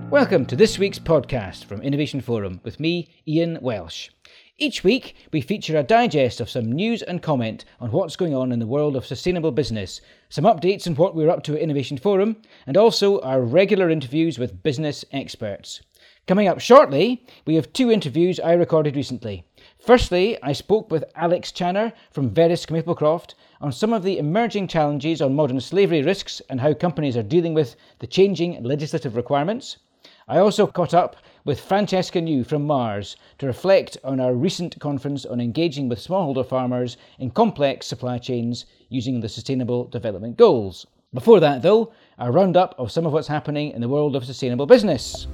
Welcome to this week's podcast from Innovation Forum with me, Ian Welsh. Each week, we feature a digest of some news and comment on what's going on in the world of sustainable business, some updates on what we're up to at Innovation Forum, and also our regular interviews with business experts. Coming up shortly, we have two interviews I recorded recently. Firstly, I spoke with Alex Channer from Verisk Maplecroft on some of the emerging challenges on modern slavery risks and how companies are dealing with the changing legislative requirements. I also caught up with Francesca New from Mars to reflect on our recent conference on engaging with smallholder farmers in complex supply chains using the Sustainable Development Goals. Before that, though, a roundup of some of what's happening in the world of sustainable business.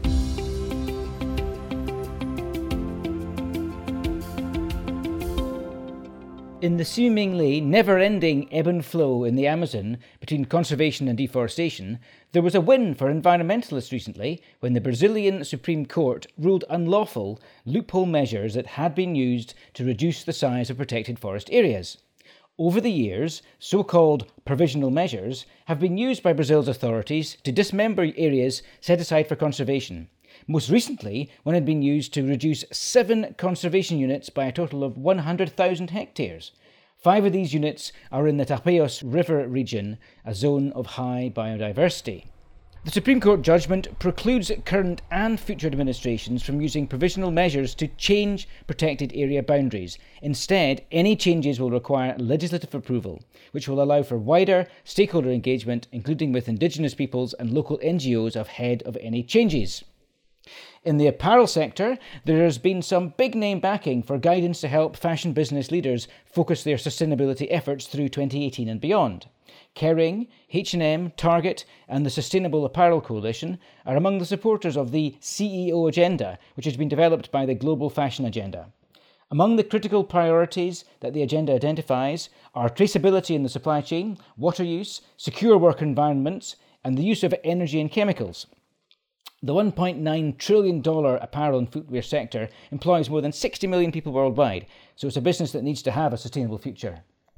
In the seemingly never-ending ebb and flow in the Amazon between conservation and deforestation, there was a win for environmentalists recently when the Brazilian Supreme Court ruled unlawful loophole measures that had been used to reduce the size of protected forest areas. Over the years, so-called provisional measures have been used by Brazil's authorities to dismember areas set aside for conservation. Most recently, one had been used to reduce 7 conservation units by a total of 100,000 hectares. 5 of these units are in the Tapajós River region, a zone of high biodiversity. The Supreme Court judgment precludes current and future administrations from using provisional measures to change protected area boundaries. Instead, any changes will require legislative approval, which will allow for wider stakeholder engagement, including with Indigenous peoples and local NGOs ahead of any changes. In the apparel sector, there has been some big-name backing for guidance to help fashion business leaders focus their sustainability efforts through 2018 and beyond. Kering, H&M, Target and the Sustainable Apparel Coalition are among the supporters of the CEO Agenda, which has been developed by the Global Fashion Agenda. Among the critical priorities that the agenda identifies are traceability in the supply chain, water use, secure work environments and the use of energy and chemicals. The $1.9 trillion apparel and footwear sector employs more than 60 million people worldwide, so it's a business that needs to have a sustainable future.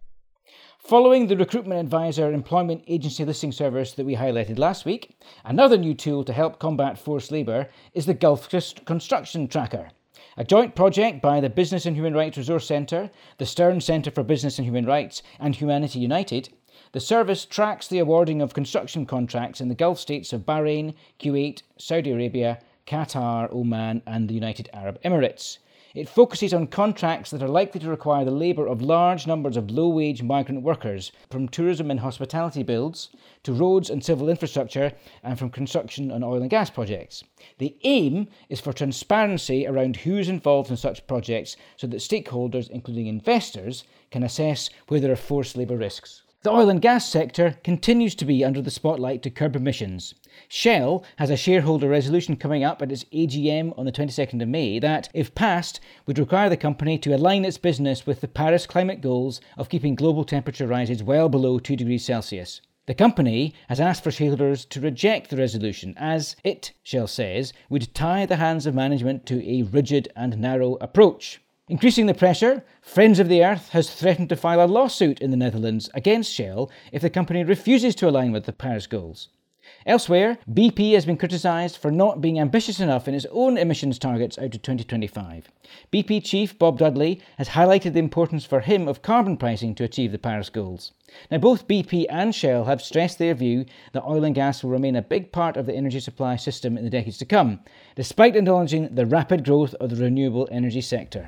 Following the Recruitment Advisor employment agency listing service that we highlighted last week, another new tool to help combat forced labour is the Gulf Construction Tracker. A joint project by the Business and Human Rights Resource Centre, the Stern Centre for Business and Human Rights and Humanity United, the service tracks the awarding of construction contracts in the Gulf states of Bahrain, Kuwait, Saudi Arabia, Qatar, Oman and the United Arab Emirates. It focuses on contracts that are likely to require the labour of large numbers of low-wage migrant workers, from tourism and hospitality builds to roads and civil infrastructure and from construction on oil and gas projects. The aim is for transparency around who is involved in such projects so that stakeholders, including investors, can assess where there are forced labour risks. The oil and gas sector continues to be under the spotlight to curb emissions. Shell has a shareholder resolution coming up at its AGM on the 22nd of May that, if passed, would require the company to align its business with the Paris climate goals of keeping global temperature rises well below 2 degrees Celsius. The company has asked for shareholders to reject the resolution as it, Shell says, would tie the hands of management to a rigid and narrow approach. Increasing the pressure, Friends of the Earth has threatened to file a lawsuit in the Netherlands against Shell if the company refuses to align with the Paris goals. Elsewhere, BP has been criticised for not being ambitious enough in its own emissions targets out to 2025. BP chief Bob Dudley has highlighted the importance for him of carbon pricing to achieve the Paris goals. Now, both BP and Shell have stressed their view that oil and gas will remain a big part of the energy supply system in the decades to come, despite acknowledging the rapid growth of the renewable energy sector.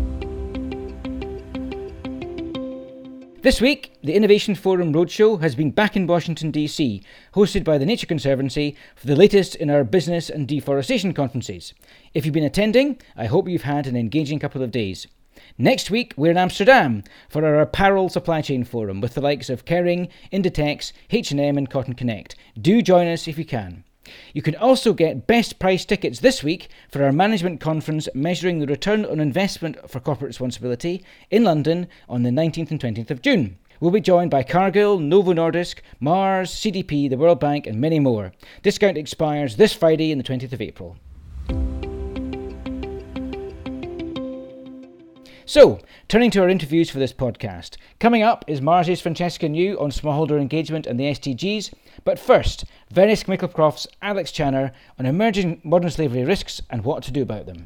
This week, the Innovation Forum Roadshow has been back in Washington, D.C., hosted by the Nature Conservancy for the latest in our business and deforestation conferences. If you've been attending, I hope you've had an engaging couple of days. Next week, we're in Amsterdam for our Apparel Supply Chain Forum with the likes of Kering, Inditex, H&M and Cotton Connect. Do join us if you can. You can also get best price tickets this week for our management conference measuring the return on investment for corporate responsibility in London on the 19th and 20th of June. We'll be joined by Cargill, Novo Nordisk, Mars, CDP, the World Bank and many more. Discount expires this Friday on the 20th of April. So, turning to our interviews for this podcast. Coming up is Mars' Francesca New on smallholder engagement and the SDGs. But first, Verisk Micklecroft's Alex Channer on emerging modern slavery risks and what to do about them.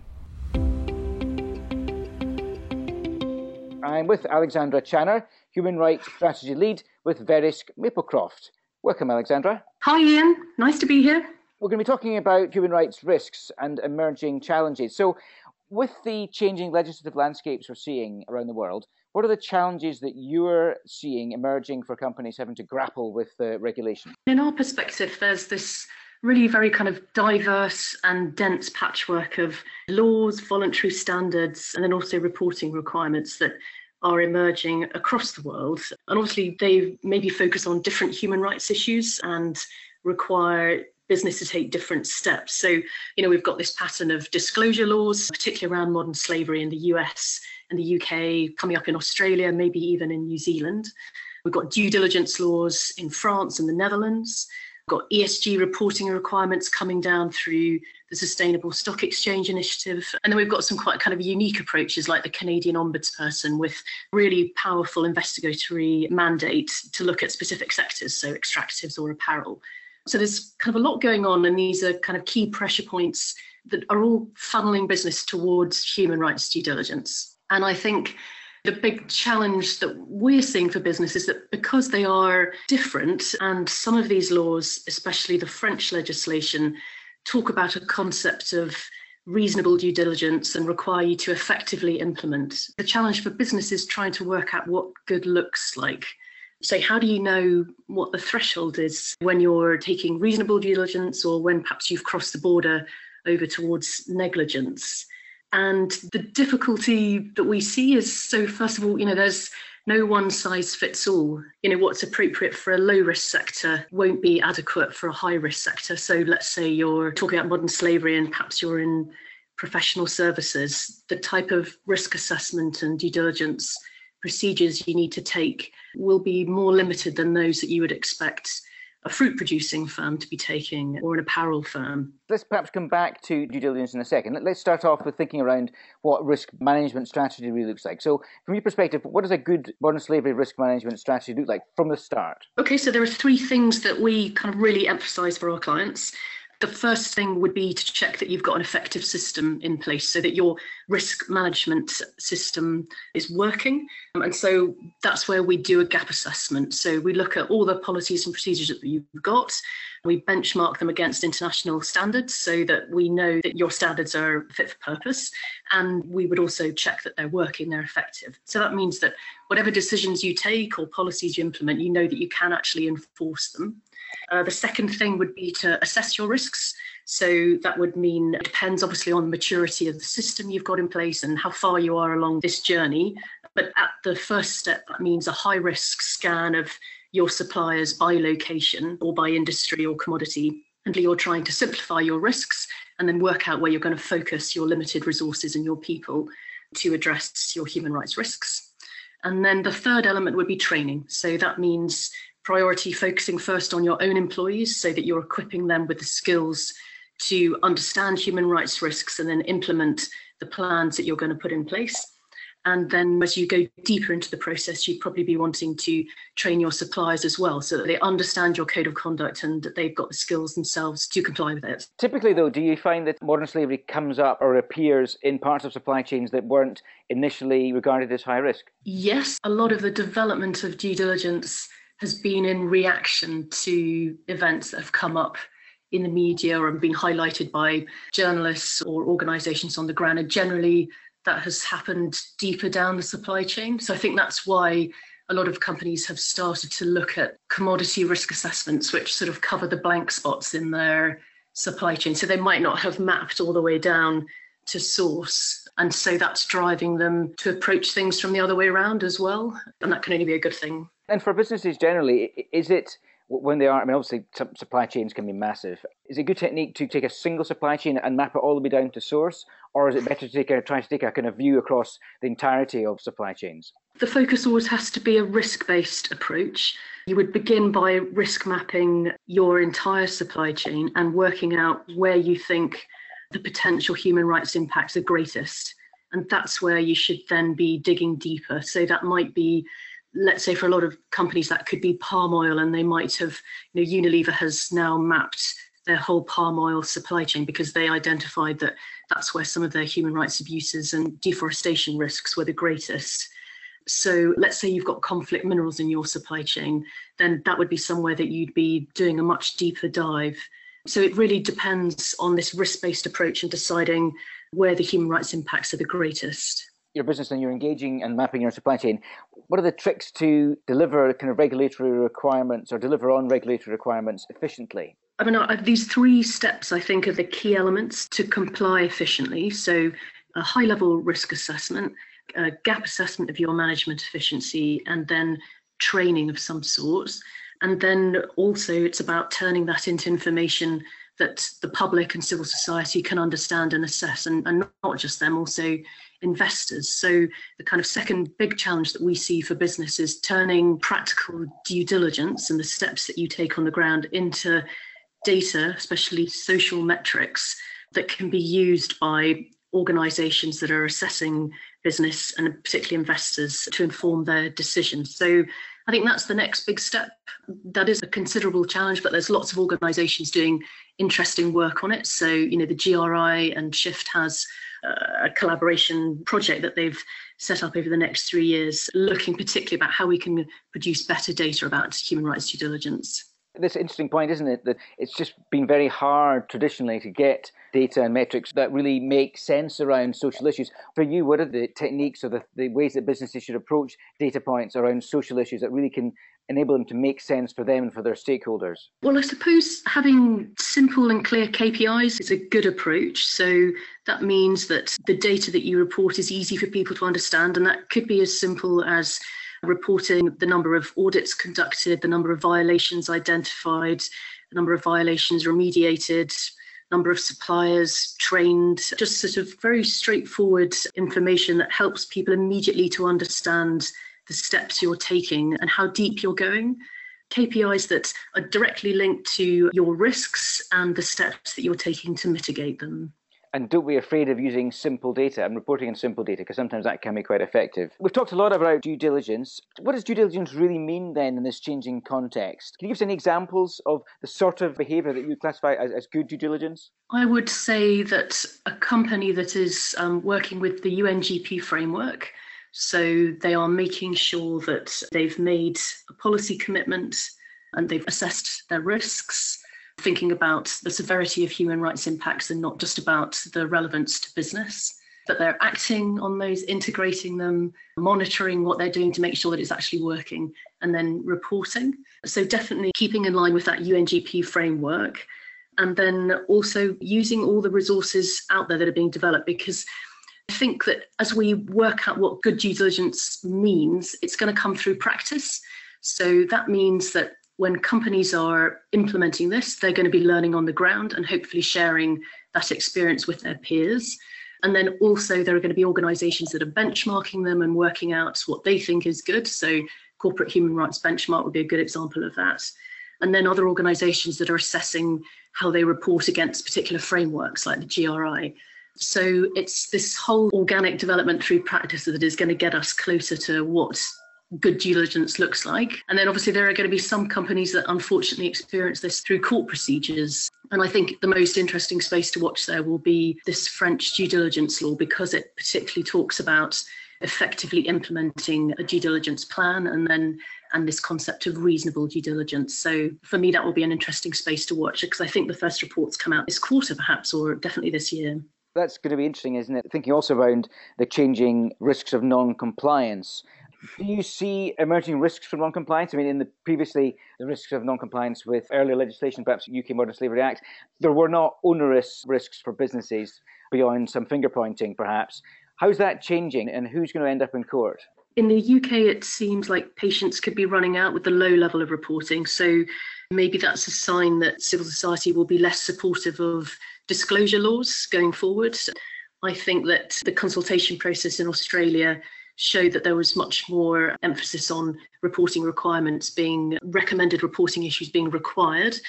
I'm with Alexandra Channer, Human Rights Strategy Lead with Verisk Maplecroft. Welcome, Alexandra. Hi, Ian. Nice to be here. We're going to be talking about human rights risks and emerging challenges. So, with the changing legislative landscapes we're seeing around the world, what are the challenges that you're seeing emerging for companies having to grapple with regulation? In our perspective, there's this really very kind of diverse and dense patchwork of laws, voluntary standards, and then also reporting requirements that are emerging across the world. And obviously, they maybe focus on different human rights issues and require business to take different steps. So, we've got this pattern of disclosure laws, particularly around modern slavery in the US and the UK, coming up in Australia, maybe even in New Zealand. We've got due diligence laws in France and the Netherlands. We've got ESG reporting requirements coming down through the Sustainable Stock Exchange Initiative. And then we've got some quite kind of unique approaches like the Canadian Ombudsperson with really powerful investigatory mandate to look at specific sectors, so extractives or apparel. So there's kind of a lot going on, and these are kind of key pressure points that are all funneling business towards human rights due diligence. And I think the big challenge that we're seeing for business is that because they are different, and some of these laws, especially the French legislation, talk about a concept of reasonable due diligence and require you to effectively implement. The challenge for business is trying to work out what good looks like. So how do you know what the threshold is when you're taking reasonable due diligence or when perhaps you've crossed the border over towards negligence? And the difficulty that we see is, so first of all, there's no one size fits all. What's appropriate for a low risk sector won't be adequate for a high risk sector. So let's say you're talking about modern slavery and perhaps you're in professional services. The type of risk assessment and due diligence procedures you need to take will be more limited than those that you would expect a fruit producing firm to be taking or an apparel firm. Let's perhaps come back to due diligence in a second. Let's start off with thinking around what risk management strategy really looks like. So from your perspective, what does a good modern slavery risk management strategy look like from the start? Okay, so there are three things that we kind of really emphasize for our clients. The first thing would be to check that you've got an effective system in place so that your risk management system is working. And so that's where we do a gap assessment. So we look at all the policies and procedures that you've got. We benchmark them against international standards so that we know that your standards are fit for purpose. And we would also check that they're working, they're effective. So that means that whatever decisions you take or policies you implement, you know that you can actually enforce them. The second thing would be to assess your risks. So that would mean it depends obviously on the maturity of the system you've got in place and how far you are along this journey. But at the first step, that means a high risk scan of your suppliers by location or by industry or commodity. And you're trying to simplify your risks and then work out where you're going to focus your limited resources and your people to address your human rights risks. And then the third element would be training. So that means priority focusing first on your own employees so that you're equipping them with the skills to understand human rights risks and then implement the plans that you're going to put in place. And then as you go deeper into the process, you'd probably be wanting to train your suppliers as well so that they understand your code of conduct and that they've got the skills themselves to comply with it. Typically, though, do you find that modern slavery comes up or appears in parts of supply chains that weren't initially regarded as high risk? Yes, a lot of the development of due diligence has been in reaction to events that have come up in the media or have been highlighted by journalists or organisations on the ground. And generally, that has happened deeper down the supply chain. So I think that's why a lot of companies have started to look at commodity risk assessments, which sort of cover the blank spots in their supply chain. So they might not have mapped all the way down to source. And so that's driving them to approach things from the other way around as well. And that can only be a good thing. And for businesses generally, is it, when they are, I mean, obviously supply chains can be massive. Is it a good technique to take a single supply chain and map it all the way down to source? Or is it better to try to take a kind of view across the entirety of supply chains? The focus always has to be a risk-based approach. You would begin by risk mapping your entire supply chain and working out where you think the potential human rights impacts are greatest. And that's where you should then be digging deeper. So that might be, let's say for a lot of companies, that could be palm oil, and they might have, Unilever has now mapped their whole palm oil supply chain because they identified that that's where some of their human rights abuses and deforestation risks were the greatest. So let's say you've got conflict minerals in your supply chain, then that would be somewhere that you'd be doing a much deeper dive. So it really depends on this risk-based approach and deciding where the human rights impacts are the greatest. Your business and you're engaging and mapping your supply chain. What are the tricks to deliver kind of regulatory requirements or deliver on regulatory requirements efficiently? I mean, these 3 steps, I think, are the key elements to comply efficiently. So a high-level risk assessment, a gap assessment of your management efficiency, and then training of some sort. And then also it's about turning that into information that the public and civil society can understand and assess, and not just them, also investors. So the kind of second big challenge that we see for business is turning practical due diligence and the steps that you take on the ground into data, especially social metrics, that can be used by organizations that are assessing business and particularly investors to inform their decisions. So I think that's the next big step. That is a considerable challenge, but there's lots of organizations doing interesting work on it. So, the GRI and Shift has a collaboration project that they've set up over the next 3 years, looking particularly about how we can produce better data about human rights due diligence. This interesting point, isn't it, that it's just been very hard traditionally to get data and metrics that really make sense around social issues. For you, what are the techniques or the ways that businesses should approach data points around social issues that really can enable them to make sense for them and for their stakeholders? Well, I suppose having simple and clear KPIs is a good approach. So that means that the data that you report is easy for people to understand, and that could be as simple as reporting the number of audits conducted, the number of violations identified, the number of violations remediated, number of suppliers trained, just sort of very straightforward information that helps people immediately to understand the steps you're taking and how deep you're going. KPIs that are directly linked to your risks and the steps that you're taking to mitigate them. And don't be afraid of using simple data and reporting in simple data, because sometimes that can be quite effective. We've talked a lot about due diligence. What does due diligence really mean then in this changing context? Can you give us any examples of the sort of behaviour that you classify as good due diligence? I would say that a company that is working with the UNGP framework, so they are making sure that they've made a policy commitment and they've assessed their risks, thinking about the severity of human rights impacts and not just about the relevance to business, that they're acting on those, integrating them, monitoring what they're doing to make sure that it's actually working, and then reporting. So definitely keeping in line with that UNGP framework, and then also using all the resources out there that are being developed, because I think that as we work out what good due diligence means, it's going to come through practice. So that means that when companies are implementing this, they're going to be learning on the ground and hopefully sharing that experience with their peers. And then also there are going to be organizations that are benchmarking them and working out what they think is good. So Corporate Human Rights Benchmark would be a good example of that. And then other organizations that are assessing how they report against particular frameworks like the GRI. So it's this whole organic development through practice that is going to get us closer to what good due diligence looks like. And then obviously there are going to be some companies that unfortunately experience this through court procedures. And I think the most interesting space to watch there will be this French due diligence law, because it particularly talks about effectively implementing a due diligence plan and this concept of reasonable due diligence. So for me, that will be an interesting space to watch, because I think the first reports come out this quarter perhaps, or definitely this year. That's going to be interesting, isn't it? Thinking also around the changing risks of non-compliance. Do you see emerging risks from non-compliance? I mean, previously, the risks of non-compliance with earlier legislation, perhaps UK Modern Slavery Act, there were not onerous risks for businesses beyond some finger-pointing, perhaps. How's that changing, and who's going to end up in court? In the UK, it seems like patience could be running out with the low level of reporting. So maybe that's a sign that civil society will be less supportive of disclosure laws going forward. I think that the consultation process in Australia showed that there was much more emphasis on reporting requirements being recommended, reporting issues being required.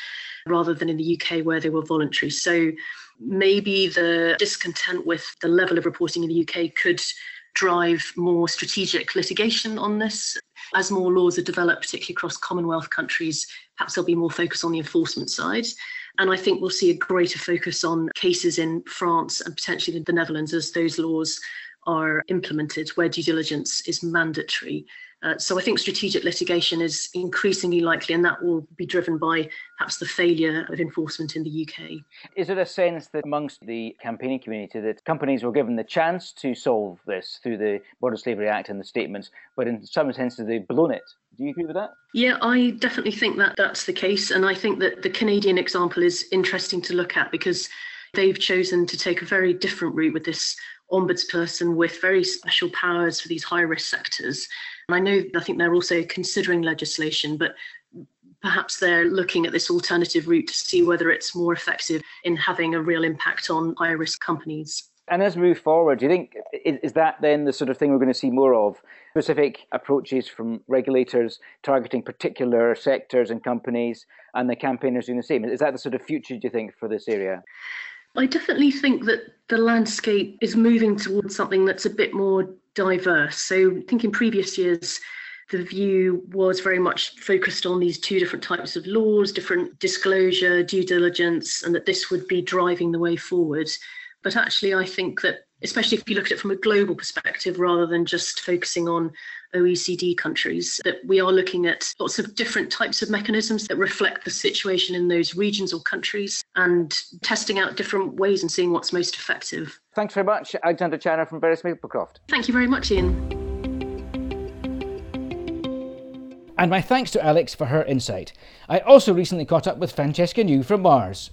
rather than in the UK where they were voluntary. So maybe the discontent with the level of reporting in the UK could drive more strategic litigation on this. As more laws are developed, particularly across Commonwealth countries, perhaps there'll be more focus on the enforcement side. And I think we'll see a greater focus on cases in France and potentially the Netherlands as those laws are implemented, where due diligence is mandatory. So I think strategic litigation is increasingly likely, and that will be driven by perhaps the failure of enforcement in the UK. Is it a sense that amongst the campaigning community that companies were given the chance to solve this through the Modern Slavery Act and the statements, but in some sense they've blown it? Do you agree with that? Yeah, I definitely think that that's the case. And I think that the Canadian example is interesting to look at because they've chosen to take a very different route with this ombudsperson with very special powers for these high-risk sectors. And I think they're also considering legislation, but perhaps they're looking at this alternative route to see whether it's more effective in having a real impact on high-risk companies. And as we move forward, do you think, is that then the sort of thing we're going to see more of? Specific approaches from regulators targeting particular sectors and companies, and the campaigners doing the same? Is that the sort of future, do you think, for this area? I definitely think that the landscape is moving towards something that's a bit more diverse. So I think in previous years, the view was very much focused on these two different types of laws, different disclosure, due diligence, and that this would be driving the way forward. But actually, I think that, especially if you look at it from a global perspective, rather than just focusing on OECD countries, that we are looking at lots of different types of mechanisms that reflect the situation in those regions or countries and testing out different ways and seeing what's most effective. Thanks very much, Alexandra Channer from Beres Maplecroft. Thank you very much, Ian. And my thanks to Alex for her insight. I also recently caught up with Francesca New from Mars.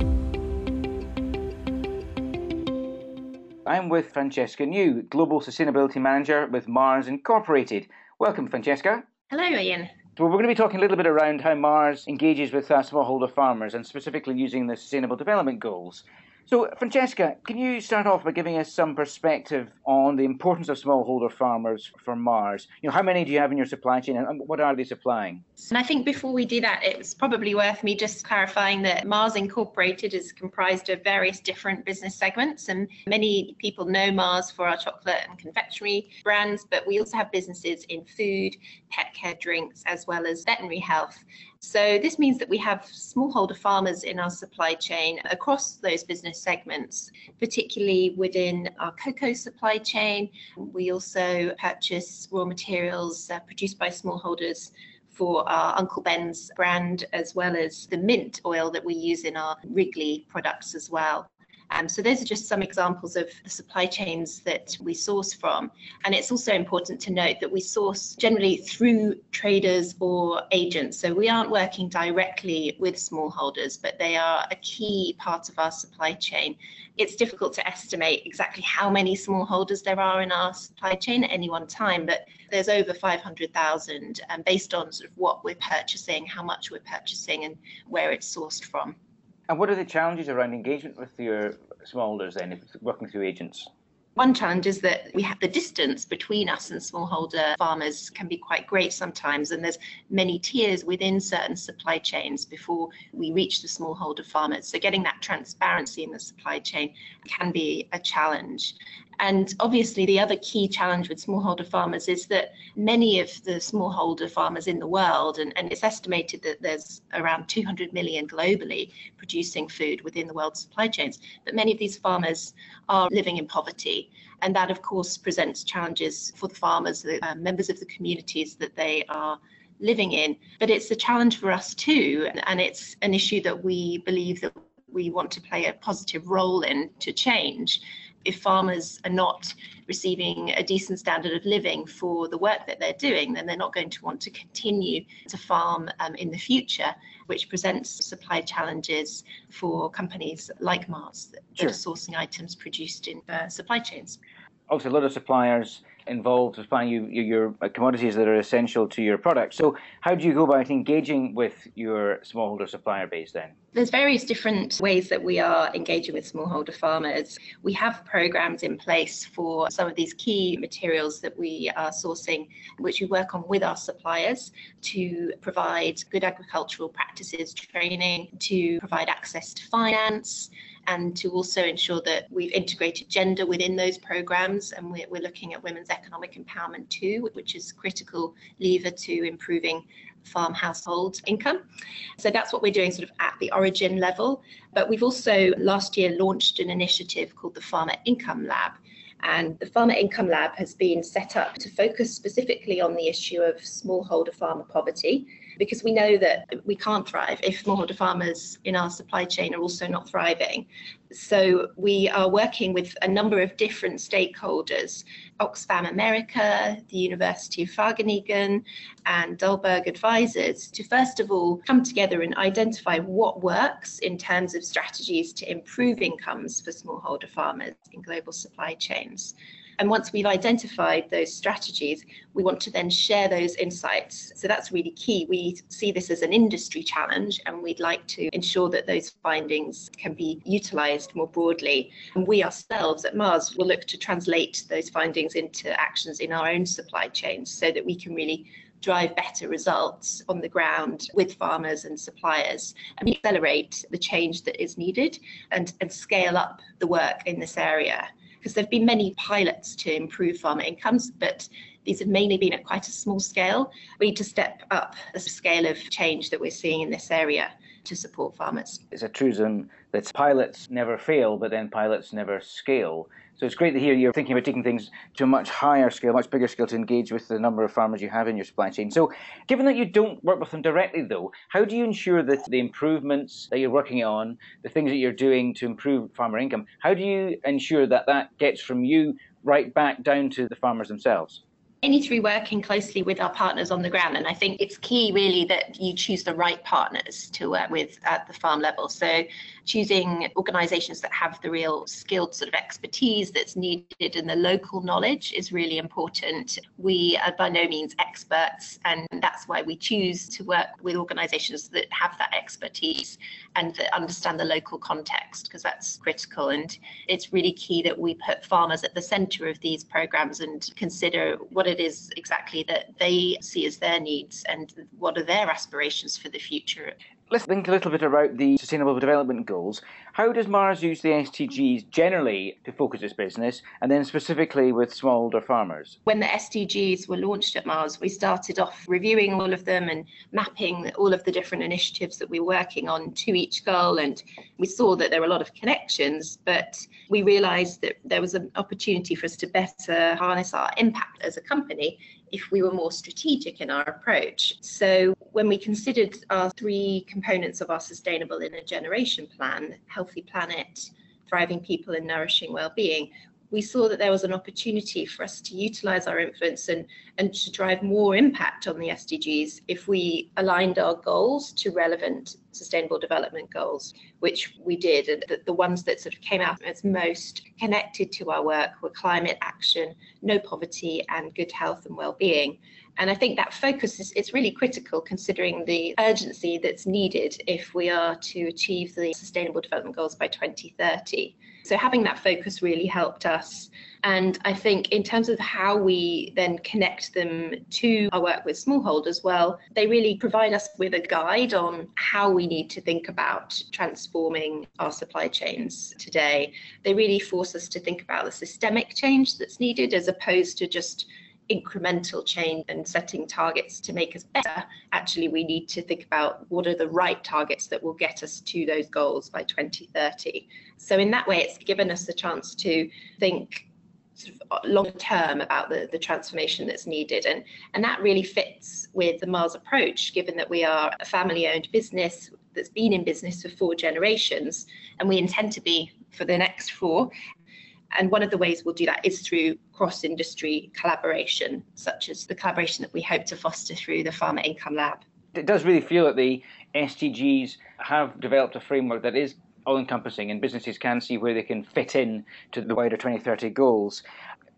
I'm with Francesca New, Global Sustainability Manager with Mars Incorporated. Welcome, Francesca. Hello, Ian. So we're going to be talking a little bit around how Mars engages with smallholder farmers and specifically using the Sustainable Development Goals. So, Francesca, can you start off by giving us some perspective on the importance of smallholder farmers for Mars? How many do you have in your supply chain and what are they supplying? And I think before we do that, it's probably worth me just clarifying that Mars Incorporated is comprised of various different business segments, and many people know Mars for our chocolate and confectionery brands, but we also have businesses in food, pet care, drinks, as well as veterinary health. So this means that we have smallholder farmers in our supply chain across those business segments, particularly within our cocoa supply chain. We also purchase raw materials produced by smallholders for our Uncle Ben's brand, as well as the mint oil that we use in our Wrigley products as well. So those are just some examples of the supply chains that we source from. And it's also important to note that we source generally through traders or agents. So we aren't working directly with smallholders, but they are a key part of our supply chain. It's difficult to estimate exactly how many smallholders there are in our supply chain at any one time, but there's over 500,000 based on sort of what we're purchasing, how much we're purchasing, and where it's sourced from. And what are the challenges around engagement with your smallholders then, if working through agents? One challenge is that we have the distance between us and smallholder farmers can be quite great sometimes, and there's many tiers within certain supply chains before we reach the smallholder farmers. So getting that transparency in the supply chain can be a challenge. And obviously the other key challenge with smallholder farmers is that many of the smallholder farmers in the world, and it's estimated that there's around 200 million globally producing food within the world's supply chains, but many of these farmers are living in poverty. And that, of course, presents challenges for the farmers, the members of the communities that they are living in. But it's a challenge for us too, and it's an issue that we believe that we want to play a positive role in to change. If farmers are not receiving a decent standard of living for the work that they're doing, then they're not going to want to continue to farm in the future, which presents supply challenges for companies like Mars that are sourcing items produced in supply chains. Also, a lot of suppliers involved with supplying your commodities that are essential to your product. So how do you go about engaging with your smallholder supplier base then? There's various different ways that we are engaging with smallholder farmers. We have programs in place for some of these key materials that we are sourcing, which we work on with our suppliers to provide good agricultural practices training, to provide access to finance, and to also ensure that we've integrated gender within those programs. And we're looking at women's economic empowerment too, which is a critical lever to improving farm household income. So that's what we're doing sort of at the origin level. But we've also last year launched an initiative called the Farmer Income Lab. And the Farmer Income Lab has been set up to focus specifically on the issue of smallholder farmer poverty, because we know that we can't thrive if smallholder farmers in our supply chain are also not thriving. So we are working with a number of different stakeholders, Oxfam America, the University of Wageningen, and Dalberg Advisors, to first of all come together and identify what works in terms of strategies to improve incomes for smallholder farmers in global supply chains. And once we've identified those strategies, we want to then share those insights. So that's really key. We see this as an industry challenge, and we'd like to ensure that those findings can be utilised more broadly. And we ourselves at Mars will look to translate those findings into actions in our own supply chains so that we can really drive better results on the ground with farmers and suppliers and accelerate the change that is needed and scale up the work in this area. Because there have been many pilots to improve farmer incomes, but these have mainly been at quite a small scale. We need to step up the scale of change that we're seeing in this area to support farmers. It's a truism that pilots never fail, but then pilots never scale. So it's great to hear you're thinking about taking things to a much higher scale, much bigger scale to engage with the number of farmers you have in your supply chain. So given that you don't work with them directly though, how do you ensure that the improvements that you're working on, the things that you're doing to improve farmer income, how do you ensure that that gets from you right back down to the farmers themselves? Mainly through working closely with our partners on the ground. And I think it's key really that you choose the right partners to work with at the farm level. So choosing organisations that have the real skilled sort of expertise that's needed and the local knowledge is really important. We are by no means experts, and that's why we choose to work with organisations that have that expertise and that understand the local context, because that's critical. And it's really key that we put farmers at the centre of these programmes and consider what it is exactly that they see as their needs and what are their aspirations for the future. Let's think a little bit about the Sustainable Development Goals. How does Mars use the SDGs generally to focus its business, and then specifically with smallholder farmers? When the SDGs were launched at Mars, we started off reviewing all of them and mapping all of the different initiatives that we were working on to each goal. And we saw that there were a lot of connections, but we realised that there was an opportunity for us to better harness our impact as a company if we were more strategic in our approach. So when we considered our three components of our Sustainable in a Generation plan, healthy planet, thriving people and nourishing well-being, we saw that there was an opportunity for us to utilise our influence and to drive more impact on the SDGs if we aligned our goals to relevant Sustainable Development Goals, which we did. And the ones that sort of came out as most connected to our work were climate action, no poverty, and good health and well-being. And I think that focus is really critical considering the urgency that's needed if we are to achieve the Sustainable Development Goals by 2030. So having that focus really helped us. And I think in terms of how we then connect them to our work with smallholders, well, they really provide us with a guide on how we need to think about transforming our supply chains today. They really force us to think about the systemic change that's needed as opposed to just incremental change and setting targets to make us better. Actually, we need to think about what are the right targets that will get us to those goals by 2030. So in that way, it's given us the chance to think sort of long term about the transformation that's needed. And that really fits with the Mars approach, given that we are a family-owned business that's been in business for 4 generations, and we intend to be for the next 4. And one of the ways we'll do that is through cross-industry collaboration, such as the collaboration that we hope to foster through the Farmer Income Lab. It does really feel that the SDGs have developed a framework that is all-encompassing, and businesses can see where they can fit in to the wider 2030 goals.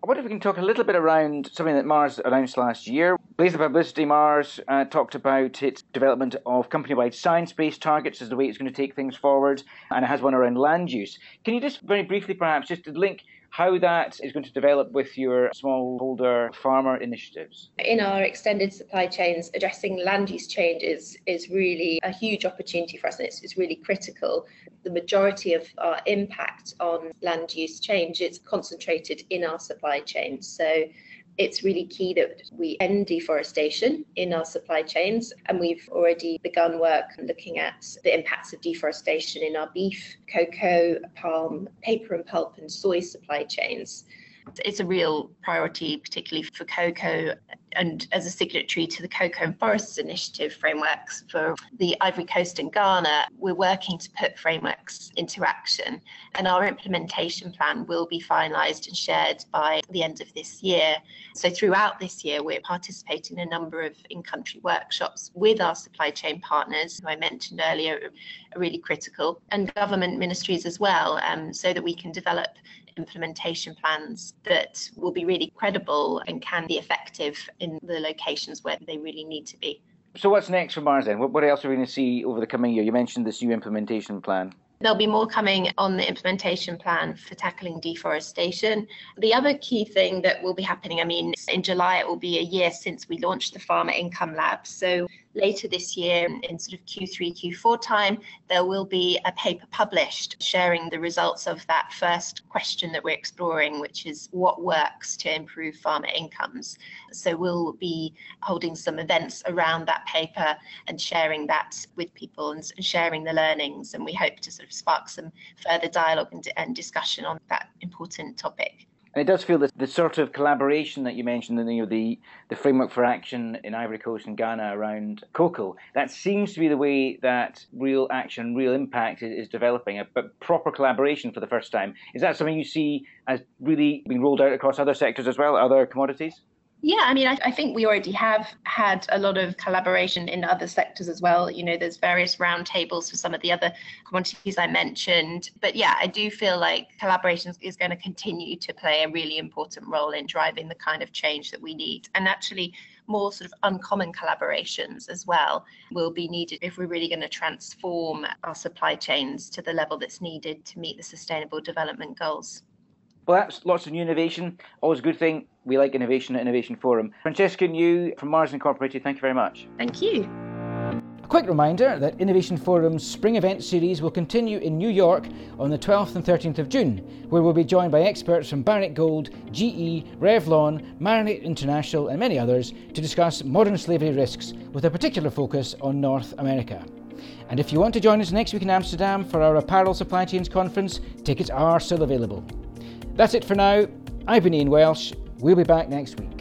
I wonder if we can talk a little bit around something that Mars announced last year. Blaze the Publicity, Mars talked about its development of company-wide science-based targets as the way it's going to take things forward, and it has one around land use. Can you just very briefly perhaps just link how that is going to develop with your smallholder farmer initiatives? In our extended supply chains, addressing land use change is really a huge opportunity for us, and it's really critical. The majority of our impact on land use change is concentrated in our supply chains. So it's really key that we end deforestation in our supply chains, and we've already begun work looking at the impacts of deforestation in our beef, cocoa, palm, paper and pulp and soy supply chains. It's a real priority, particularly for cocoa, and as a signatory to the Cocoa and Forests Initiative frameworks for the Ivory Coast and Ghana, we're working to put frameworks into action, and our implementation plan will be finalised and shared by the end of this year. So throughout this year, we're participating in a number of in-country workshops with our supply chain partners, who I mentioned earlier are really critical, and government ministries as well, so that we can develop implementation plans that will be really credible and can be effective in the locations where they really need to be. So what's next for Mars then? What else are we going to see over the coming year? You mentioned this new implementation plan. There'll be more coming on the implementation plan for tackling deforestation. The other key thing that will be happening, in July it will be a year since we launched the Farmer Income Lab. So later this year, in sort of Q3, Q4 time, there will be a paper published sharing the results of that first question that we're exploring, which is what works to improve farmer incomes. So we'll be holding some events around that paper and sharing that with people and sharing the learnings. And we hope to sort of spark some further dialogue and discussion on that important topic. And it does feel that the sort of collaboration that you mentioned, the framework for action in Ivory Coast and Ghana around cocoa, that seems to be the way that real action, real impact is developing, but proper collaboration for the first time. Is that something you see as really being rolled out across other sectors as well, other commodities? Yeah, I think we already have had a lot of collaboration in other sectors as well. There's various roundtables for some of the other commodities I mentioned. But yeah, I do feel like collaboration is going to continue to play a really important role in driving the kind of change that we need. And actually, more sort of uncommon collaborations as well will be needed if we're really going to transform our supply chains to the level that's needed to meet the Sustainable Development Goals. Well, that's lots of new innovation. Always a good thing. We like innovation at Innovation Forum. Francesca New from Mars Incorporated, thank you very much. Thank you. A quick reminder that Innovation Forum's Spring Event Series will continue in New York on the 12th and 13th of June, where we'll be joined by experts from Barrick Gold, GE, Revlon, Marinate International and many others to discuss modern slavery risks with a particular focus on North America. And if you want to join us next week in Amsterdam for our Apparel Supply Chains Conference, tickets are still available. That's it for now. I've been Ian Welsh. We'll be back next week.